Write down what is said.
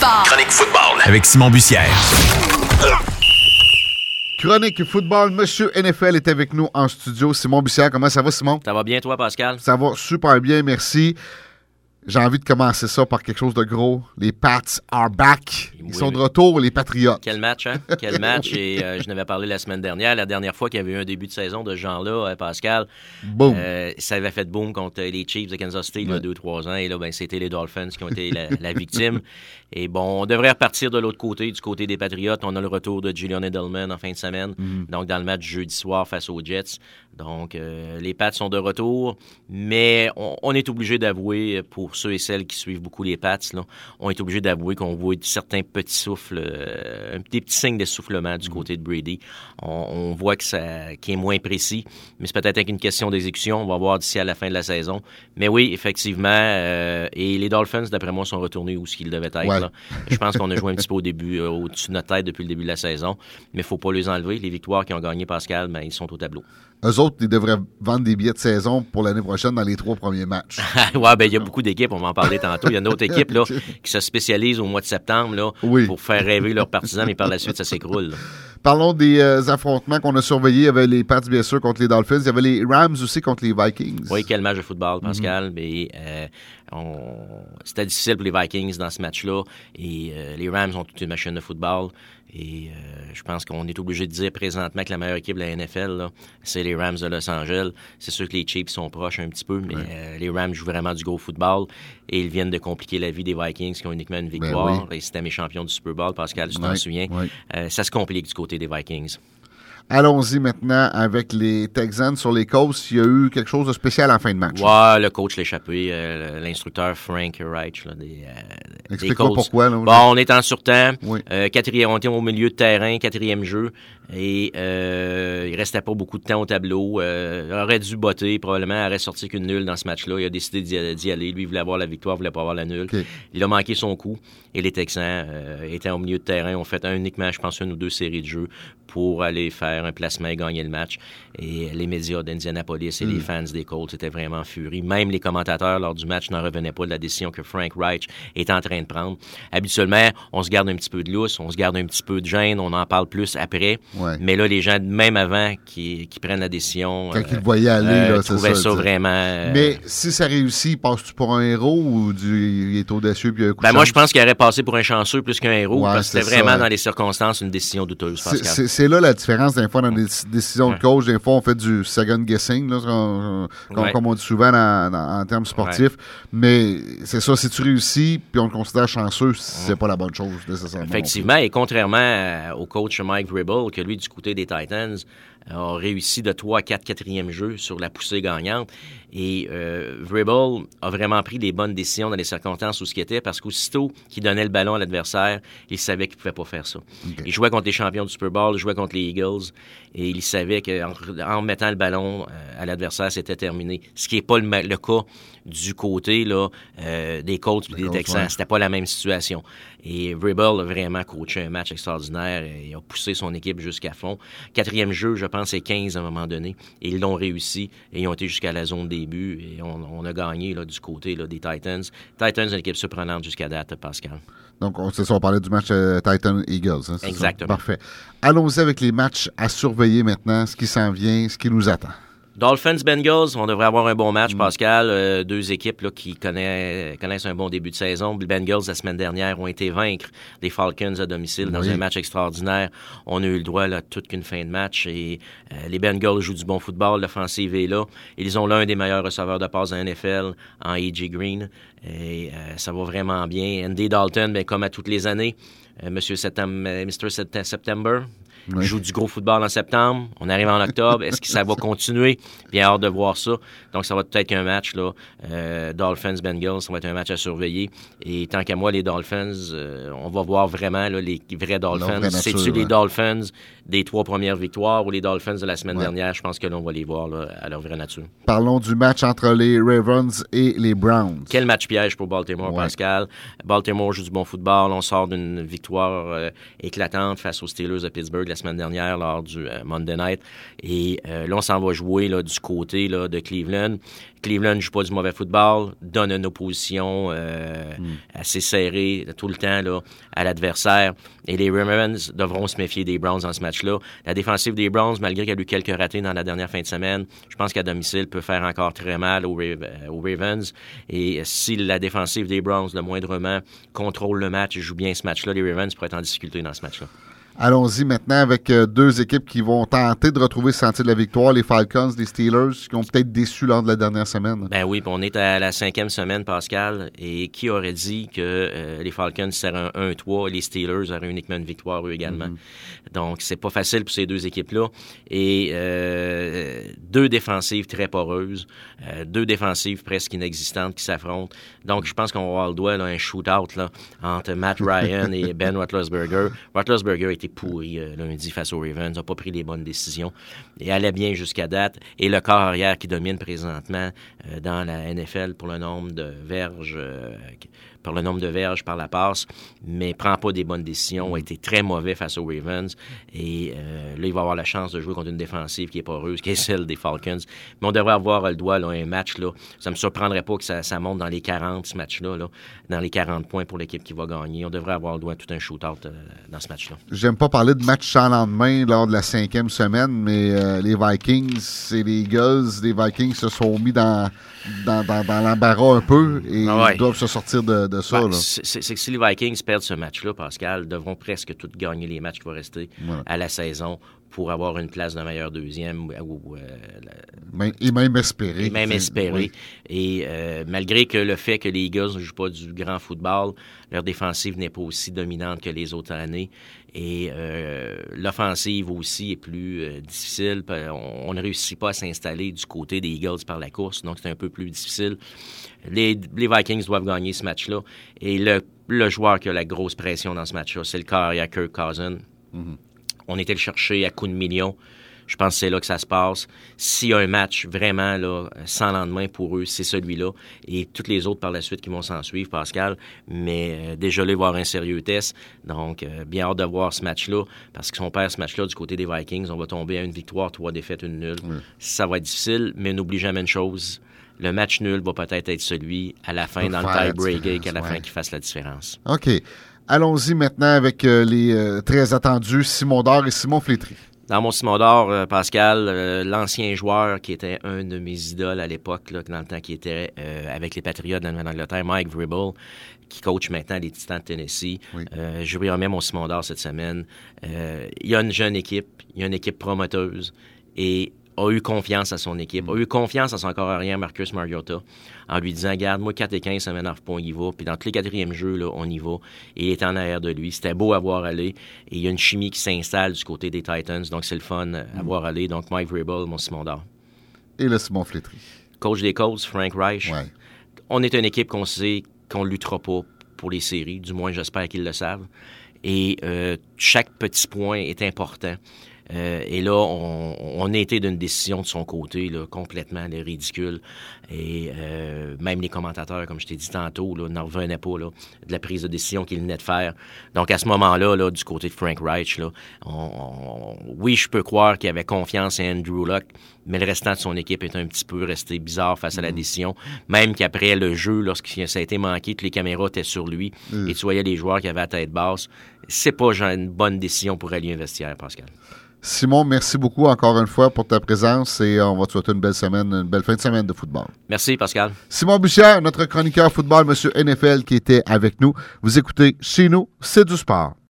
football. Chronique football. Avec Simon Bussière. Chronique football, Monsieur NFL est avec nous en studio. Simon Bussière, comment ça va, Simon? Ça va bien, toi, Pascal? Ça va super bien, merci. J'ai envie de commencer ça par quelque chose de gros. Les Pats are back. Ils sont de retour, les Patriots. Quel match, hein? Quel match. Et je n'avais parlé la semaine dernière, la dernière fois qu'il y avait eu un début de saison de ce genre-là, Pascal. Boom. Ça avait fait boom contre les Chiefs de Kansas City il y a 2-3 ans. Et là, c'était les Dolphins qui ont été la victime. Et bon, on devrait repartir de l'autre côté, du côté des Patriots. On a le retour de Julian Edelman en fin de semaine. Donc, dans le match jeudi soir face aux Jets. Donc, les Pats sont de retour. Mais on est obligé d'avouer, pour ceux et celles qui suivent beaucoup les Pats, là, on est obligé d'avouer qu'on voit certains petits souffles, des petits signes d'essoufflement du côté de Brady. On voit qu'il est moins précis, mais c'est peut-être une question d'exécution. On va voir d'ici à la fin de la saison. Mais oui, effectivement, et les Dolphins, d'après moi, sont retournés où ce qu'ils devaient être. Ouais. Là. Je pense qu'on a joué un petit peu au début, au-dessus de notre tête depuis le début de la saison, mais il ne faut pas les enlever. Les victoires qu'ils ont gagnées, Pascal, ils sont au tableau. Eux autres, ils devraient vendre des billets de saison pour l'année prochaine dans les 3 premiers matchs. Oui, il y a beaucoup d'équipes, on va en parler tantôt. Il y a une autre équipe là, qui se spécialise au mois de septembre là, pour faire rêver leurs partisans, mais par la suite, ça s'écroule. Là. Parlons des affrontements qu'on a surveillés. Il y avait les Pats, bien sûr, contre les Dolphins. Il y avait les Rams aussi contre les Vikings. Oui, quel match de football, Pascal. Mais c'était difficile pour les Vikings dans ce match-là. Et les Rams ont toute une machine de football. Et je pense qu'on est obligé de dire présentement que la meilleure équipe de la NFL, là, c'est les Rams de Los Angeles. C'est sûr que les Chiefs sont proches un petit peu, mais les Rams jouent vraiment du gros football. Et ils viennent de compliquer la vie des Vikings qui ont uniquement une victoire. Et c'était mes champions du Super Bowl, Pascal, tu t'en souviens. Ça se complique du côté des Vikings. Allons-y maintenant avec les Texans sur les Colts. Il y a eu quelque chose de spécial en fin de match. Ouais, le coach l'a échappé, l'instructeur Frank Reich. Explique-moi pourquoi. Là, bon, on est en surtemps. Oui. On était au milieu de terrain, 4e jeu. Et il restait pas beaucoup de temps au tableau. Il aurait dû botter, probablement. Il aurait sorti qu'une nulle dans ce match-là. Il a décidé d'y aller. Lui, il voulait avoir la victoire, il voulait pas avoir la nulle. Okay. Il a manqué son coup. Et les Texans étaient au milieu de terrain. Ont fait uniquement, je pense, 1 ou 2 séries de jeux pour aller faire un placement et gagner le match. Et les médias d'Indianapolis et les fans des Colts étaient vraiment en furie. Même les commentateurs, lors du match, n'en revenaient pas de la décision que Frank Reich était en train de prendre. Habituellement, on se garde un petit peu de lousse, on se garde un petit peu de gêne, on en parle plus après. Ouais. Mais là, les gens, même avant qui prennent la décision, quand ils le voyaient aller, trouvaient ça vraiment... Mais si ça réussit, passes-tu pour un héros ou il est audacieux puis il y a un coup de chance? Moi, je pense qu'il aurait passé pour un chanceux plus qu'un héros, parce que c'était vraiment, dans les circonstances, une décision douteuse, Pascal. C'est là la différence, des fois, dans des décisions de coach. Des fois, on fait du second guessing, là, comme on dit souvent en termes sportifs. Mais c'est ça, si tu réussis puis on te considère chanceux, c'est pas la bonne chose, nécessairement. Effectivement, et contrairement au coach Mike Vrabel, que lui, du côté des Titans, a réussi de 3 à 4 quatrième jeux sur la poussée gagnante. Et Vrabel a vraiment pris les bonnes décisions dans les circonstances où ce qu'il était, parce qu'aussitôt qu'il donnait le ballon à l'adversaire, il savait qu'il ne pouvait pas faire ça. Okay. Il jouait contre les champions du Super Bowl, il jouait contre les Eagles, et il savait qu'en mettant le ballon à l'adversaire, c'était terminé. Ce qui n'est pas le cas du côté là, des Colts et des Texans. Ouais. C'était pas la même situation. Et Vrabel a vraiment coaché un match extraordinaire. Il a poussé son équipe jusqu'à fond. 4e jeu, je pense, c'est 15 à un moment donné. Et ils l'ont réussi. Et ils ont été jusqu'à la zone des buts. Et on a gagné là, du côté là, des Titans. Titans, une équipe surprenante jusqu'à date, Pascal. Donc, c'est ça, on parlait du match Titan-Eagles. Hein, exactement. Ça? Parfait. Allons-y avec les matchs à surveiller maintenant, ce qui s'en vient, ce qui nous attend. Dolphins-Bengals, on devrait avoir un bon match, Pascal. 2 équipes là, qui connaissent un bon début de saison. Les Bengals, la semaine dernière, ont été vaincre les Falcons à domicile dans un match extraordinaire. On a eu le droit là toute qu'une fin de match. Et les Bengals jouent du bon football. L'offensive est là. Ils ont l'un des meilleurs receveurs de passe de la NFL en A.J. Green. Et ça va vraiment bien. Andy Dalton, comme à toutes les années, Mr. September. Oui. Joue du gros football en septembre. On arrive en octobre. Est-ce que ça va continuer? Bien hâte de voir ça. Donc, ça va peut-être qu'un match, là, Dolphins-Bengals, ça va être un match à surveiller. Et tant qu'à moi, les Dolphins, on va voir vraiment là, les vrais Dolphins. C'est-tu les Dolphins des 3 premières victoires ou les Dolphins de la semaine dernière? Je pense que là, on va les voir là, à leur vraie nature. Parlons du match entre les Ravens et les Browns. Quel match piège pour Baltimore, Pascal. Baltimore joue du bon football. On sort d'une victoire éclatante face aux Steelers de Pittsburgh la semaine dernière lors du Monday Night. Et là, on s'en va jouer là, du côté là, de Cleveland. Cleveland ne joue pas du mauvais football, donne une opposition assez serrée tout le temps là, à l'adversaire. Et les Ravens devront se méfier des Browns dans ce match-là. La défensive des Browns, malgré qu'elle a eu quelques ratés dans la dernière fin de semaine, je pense qu'à domicile peut faire encore très mal aux Ravens. Et si la défensive des Browns, le moindrement, contrôle le match et joue bien ce match-là, les Ravens pourraient être en difficulté dans ce match-là. Allons-y maintenant avec deux équipes qui vont tenter de retrouver le sentier de la victoire, les Falcons, les Steelers, qui ont peut-être déçu lors de la dernière semaine. Ben oui, on est à la 5e semaine, Pascal, et qui aurait dit que les Falcons seraient un 1-3 et les Steelers auraient uniquement une victoire eux également. Donc, c'est pas facile pour ces deux équipes-là. Et deux défensives très poreuses, deux défensives presque inexistantes qui s'affrontent. Donc, je pense qu'on va avoir le doigt, là, un shootout là, entre Matt Ryan et Ben Roethlisberger. Roethlisberger était pourri lundi face aux Ravens, n'a pas pris les bonnes décisions et allait bien jusqu'à date. Et le corps arrière qui domine présentement dans la NFL pour le nombre de verges par la passe, mais prend pas des bonnes décisions, a été très mauvais face aux Ravens. Et là, il va avoir la chance de jouer contre une défensive qui est poreuse, qui est celle des Falcons. Mais on devrait avoir le doigt, là, un match, là. Ça me surprendrait pas que ça monte dans les 40, ce match-là, là, dans les 40 points pour l'équipe qui va gagner. On devrait avoir le doigt tout un shootout dans ce match-là. J'aime pas parler de match sans lendemain lors de la 5e semaine, mais les Vikings et les Eagles, les Vikings se sont mis dans l'embarras un peu et ils doivent se sortir de ça. Ben, là. C'est que si les Vikings perdent ce match-là, Pascal, devront presque tous gagner les matchs qui vont rester à la saison pour avoir une place de meilleur deuxième. Et même espérer. Oui. Et malgré que le fait que les Eagles ne jouent pas du grand football, leur défensive n'est pas aussi dominante que les autres années. Et l'offensive aussi est plus difficile. On ne réussit pas à s'installer du côté des Eagles par la course, donc c'est un peu plus difficile. Les Vikings doivent gagner ce match-là. Et le joueur qui a la grosse pression dans ce match-là, c'est le carrière Kirk Cousins. Mm-hmm. On était le chercher à coups de millions. Je pense que c'est là que ça se passe. S'il y a un match vraiment là, sans lendemain pour eux, c'est celui-là. Et toutes les autres par la suite qui vont s'en suivre, Pascal. Mais déjà là, il va y avoir un sérieux test. Donc, bien hâte de voir ce match-là. Parce que si on perd ce match-là du côté des Vikings, on va tomber à une victoire, 3 défaites, 1 nulle. Ça va être difficile, mais n'oublie jamais une chose. Le match nul va peut-être être celui à la fin, dans le tie-breaker, qu'à la fin qui fasse la différence. OK. Allons-y maintenant avec les très attendus Simon Dore et Simon Flétry. Dans mon Simon Dore, Pascal, l'ancien joueur qui était un de mes idoles à l'époque, là, dans le temps qui était avec les Patriots de l'Angleterre, Mike Vrabel, qui coach maintenant les Titans de Tennessee. Oui. Je lui remets mon Simon Dore cette semaine. Il y a une jeune équipe, il y a une équipe promoteuse et a eu confiance à son équipe, a eu confiance à son corps arrière Marcus Mariota, en lui disant, regarde, moi, 4-15, ça m'énerve pas, on y va. Puis dans tous les 4e jeux, là, on y va. Et il est en arrière de lui. C'était beau à voir aller. Et il y a une chimie qui s'installe du côté des Titans. Donc, c'est le fun à voir aller. Donc, Mike Vrabel, mon Simon Dore. Et le Simon Flétry. Coach des Colts, Frank Reich. Ouais. On est une équipe qu'on sait qu'on ne luttera pas pour les séries. Du moins, j'espère qu'ils le savent. Et chaque petit point est important. Et là, on a été d'une décision de son côté, là, complètement ridicule. Et même les commentateurs, comme je t'ai dit tantôt, là, n'en revenaient pas là, de la prise de décision qu'il venait de faire. Donc, à ce moment-là, là, du côté de Frank Reich, là, oui, je peux croire qu'il avait confiance en Andrew Luck, mais le restant de son équipe est un petit peu resté bizarre face à la décision. Même qu'après le jeu, lorsque ça a été manqué, toutes les caméras étaient sur lui, et tu voyais les joueurs qui avaient la tête basse. C'est pas une bonne décision pour allier un vestiaire, Pascal. Simon, merci beaucoup encore une fois pour ta présence et on va te souhaiter une belle semaine, une belle fin de semaine de football. Merci, Pascal. Simon Bussière, notre chroniqueur football, monsieur NFL, qui était avec nous. Vous écoutez Chez nous, c'est du sport.